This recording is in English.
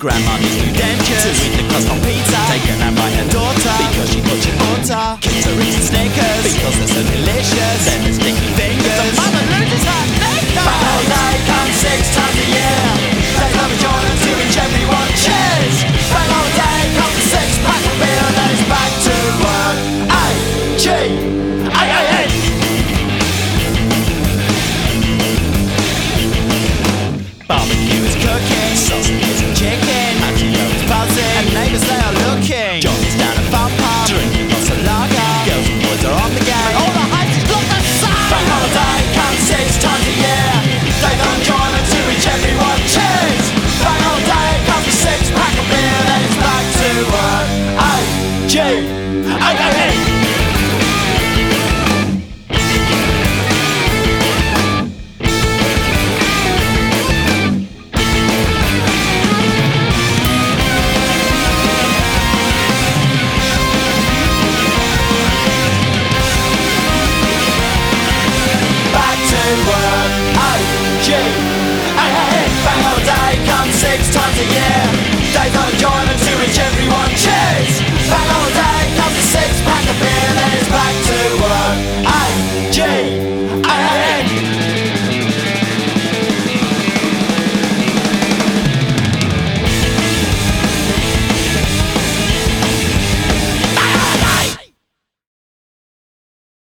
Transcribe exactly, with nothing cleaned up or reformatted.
Grandma needs new dentures to eat the crust on pizza, taken out by her daughter because she thought she butter. Kids are eating Snickers because they're so delicious. Then there's sticky fingers. The mother loses her makeup. Bank holiday comes six times a year. They love enjoyment to each everyone. Cheers. Bank holiday comes a six pack of beer and then it's back to work. A G A A N. Barbecue is cooking, sausages and chicken. Auntie Lo's buzzing, and neighbours they are looking. Johnny's down at fun pub, drinking lots of lager. Girls and boys are on the game, all the heights look the same. Bank holiday comes six times a year. They got enjoyment to each everyone. Cheers! Bank holiday comes a six pack of beer, then it's back to work. A G A A N. G A A N. Bank holiday comes six times a year.